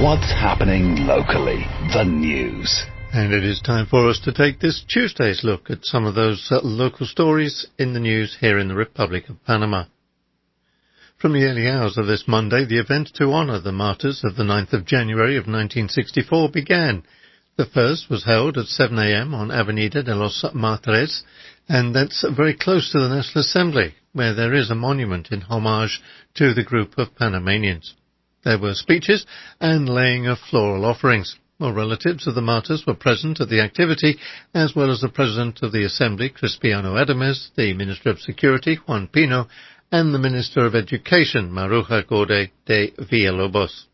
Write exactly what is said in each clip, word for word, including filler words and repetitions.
What's happening locally? The news. And it is time for us to take this Tuesday's look at some of those uh, local stories in the news here in the Republic of Panama. From the early hours of this Monday, the event to honour the martyrs of the ninth of January of nineteen sixty-four began. The first was held at seven a m on Avenida de los Martires, and that's very close to the National Assembly, where there is a monument in homage to the group of Panamanians. There were speeches and laying of floral offerings. More relatives of the martyrs were present at the activity, as well as the President of the Assembly, Cristiano Adames, the Minister of Security, Juan Pino, and the Minister of Education, Maruja Gorde de Villalobos.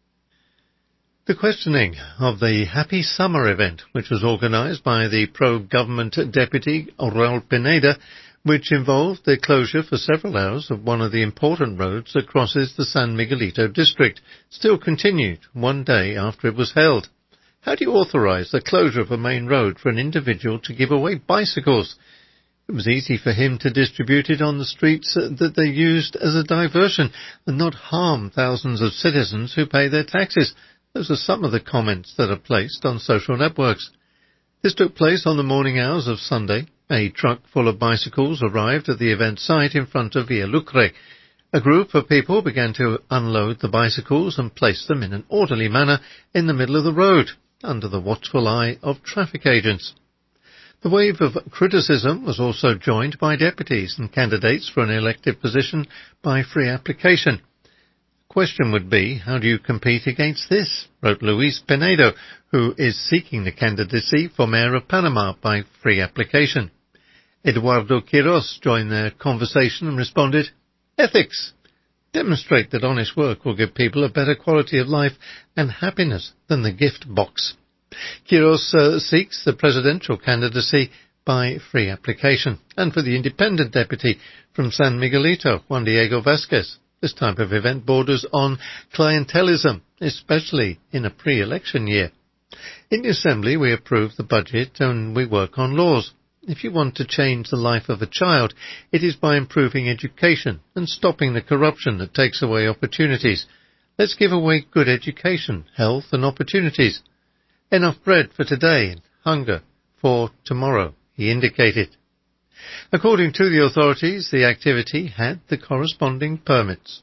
The questioning of the Happy Summer event, which was organised by the pro-government deputy Raul Pineda, which involved the closure for several hours of one of the important roads that crosses the San Miguelito district, still continued one day after it was held. How do you authorise the closure of a main road for an individual to give away bicycles? It was easy for him to distribute it on the streets that they used as a diversion and not harm thousands of citizens who pay their taxes. Those are some of the comments that are placed on social networks. This took place on the morning hours of Sunday. A truck full of bicycles arrived at the event site in front of Villa Lucre. A group of people began to unload the bicycles and place them in an orderly manner in the middle of the road, under the watchful eye of traffic agents. The wave of criticism was also joined by deputies and candidates for an elected position by free application. The question would be, how do you compete against this? Wrote Luis Pinedo, who is seeking the candidacy for Mayor of Panama by free application. Eduardo Quiros joined their conversation and responded, ethics. Demonstrate that honest work will give people a better quality of life and happiness than the gift box. Quiros uh, seeks the presidential candidacy by free application, and for the independent deputy from San Miguelito, Juan Diego Vasquez. This type of event borders on clientelism, especially in a pre-election year. In the Assembly, we approve the budget and we work on laws. If you want to change the life of a child, it is by improving education and stopping the corruption that takes away opportunities. Let's give away good education, health and opportunities. Enough bread for today and hunger for tomorrow, he indicated. According to the authorities, the activity had the corresponding permits.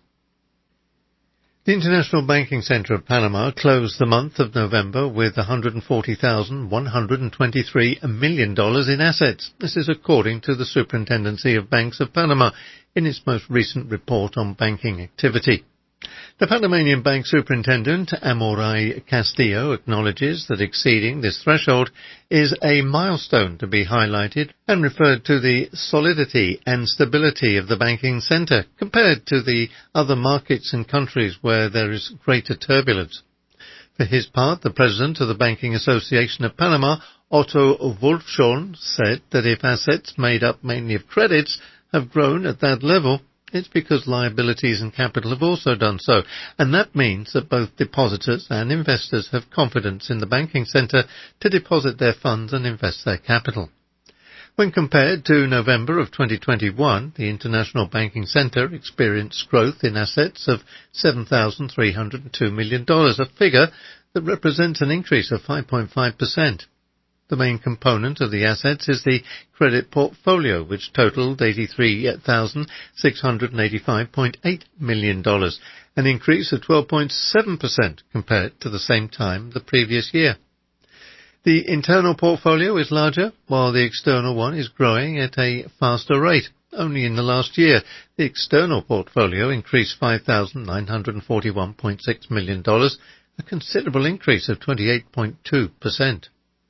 The International Banking Center of Panama closed the month of November with one hundred forty thousand one hundred twenty-three million dollars in assets. This is according to the Superintendency of Banks of Panama in its most recent report on banking activity. The Panamanian Bank Superintendent, Amoray Castillo, acknowledges that exceeding this threshold is a milestone to be highlighted and referred to the solidity and stability of the banking centre compared to the other markets and countries where there is greater turbulence. For his part, the president of the Banking Association of Panama, Otto Wolfschorn, said that if assets made up mainly of credits have grown at that level, it's because liabilities and capital have also done so, and that means that both depositors and investors have confidence in the banking centre to deposit their funds and invest their capital. When compared to November of twenty twenty-one, the International Banking Centre experienced growth in assets of seven thousand three hundred two million dollars, a figure that represents an increase of five point five percent. The main component of the assets is the credit portfolio, which totaled eighty-three thousand six hundred eighty-five point eight million dollars, an increase of twelve point seven percent compared to the same time the previous year. The internal portfolio is larger, while the external one is growing at a faster rate. Only in the last year, the external portfolio increased five thousand nine hundred forty-one point six million dollars, a considerable increase of twenty-eight point two percent.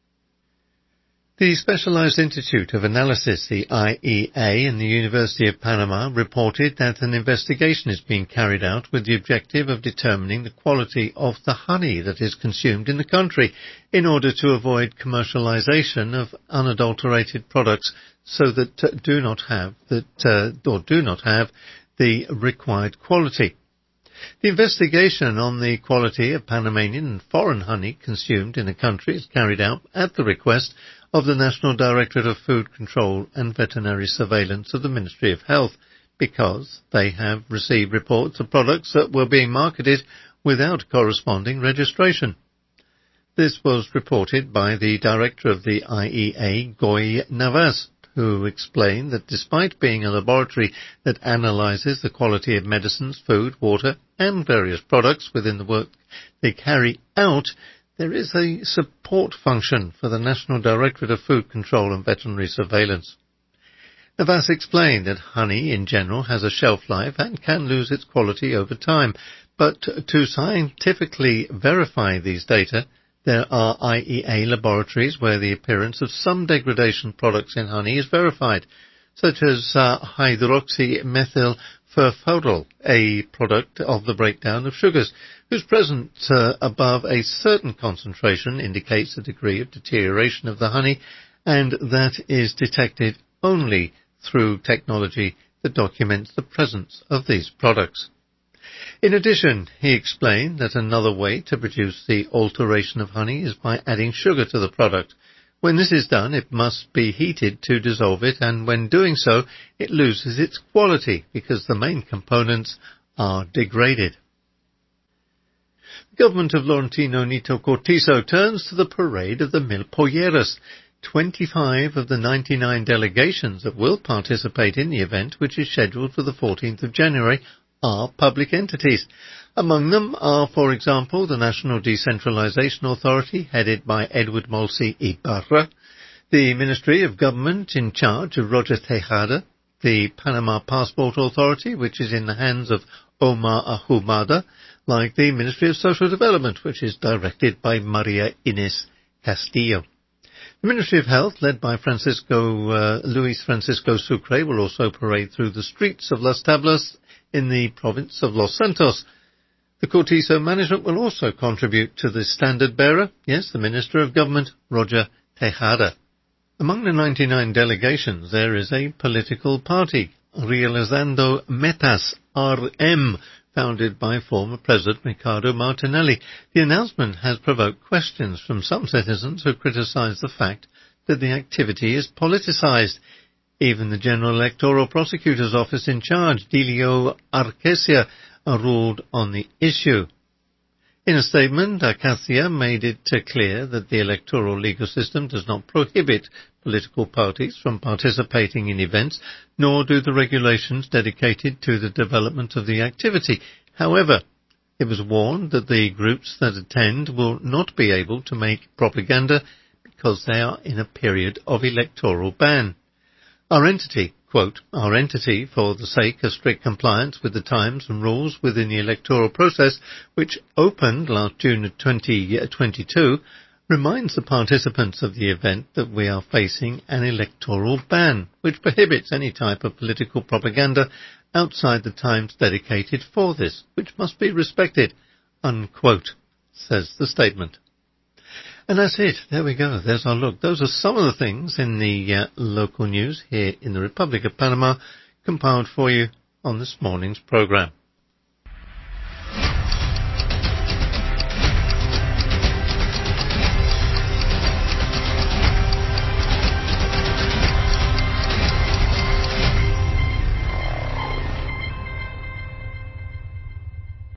The Specialized Institute of Analysis, the I E A, in the University of Panama reported that an investigation is being carried out with the objective of determining the quality of the honey that is consumed in the country in order to avoid commercialization of unadulterated products so that uh, do not have that uh, or do not have the required quality. The investigation on the quality of Panamanian and foreign honey consumed in the country is carried out at the request of the National Directorate of Food Control and Veterinary Surveillance of the Ministry of Health, because they have received reports of products that were being marketed without corresponding registration. This was reported by the director of the I E A, Guy Navas, who explained that despite being a laboratory that analyses the quality of medicines, food, water, and various products within the work they carry out, there is a support function for the National Directorate of Food Control and Veterinary Surveillance. Navas explained that honey in general has a shelf life and can lose its quality over time, but to scientifically verify these data, there are I E A laboratories where the appearance of some degradation products in honey is verified, such as uh, hydroxymethyl furfuryl, a product of the breakdown of sugars, whose presence uh, above a certain concentration indicates a degree of deterioration of the honey, and that is detected only through technology that documents the presence of these products. In addition, he explained that another way to produce the alteration of honey is by adding sugar to the product. When this is done, it must be heated to dissolve it, and when doing so, it loses its quality because the main components are degraded. The government of Laurentino Nito Cortizo turns to the parade of the Mil Polleras. twenty-five of the ninety-nine delegations that will participate in the event, which is scheduled for the fourteenth of January, are public entities. Among them are, for example, the National Decentralization Authority, headed by Edward Molsi Ibarra, the Ministry of Government in charge of Roger Tejada, the Panama Passport Authority, which is in the hands of Omar Ahumada, like the Ministry of Social Development, which is directed by Maria Ines Castillo. The Ministry of Health, led by Francisco uh, Luis Francisco Sucre, will also parade through the streets of Las Tablas in the province of Los Santos. The Cortizo management will also contribute to the standard bearer, yes, the Minister of Government, Roger Tejada. Among the ninety-nine delegations, there is a political party, Realizando Metas, R M, founded by former President Ricardo Martinelli. The announcement has provoked questions from some citizens who criticize the fact that the activity is politicized. Even the General Electoral Prosecutor's Office in charge, Delio Arcesia, ruled on the issue. In a statement, Arcesia made it clear that the electoral legal system does not prohibit political parties from participating in events, nor do the regulations dedicated to the development of the activity. However, it was warned that the groups that attend will not be able to make propaganda because they are in a period of electoral ban. Our entity, quote, our entity, for the sake of strict compliance with the times and rules within the electoral process, which opened last June of twenty twenty-two, reminds the participants of the event that we are facing an electoral ban, which prohibits any type of political propaganda outside the times dedicated for this, which must be respected, unquote, says the statement. And that's it. There we go. There's our look. Those are some of the things in the uh, local news here in the Republic of Panama compiled for you on this morning's program.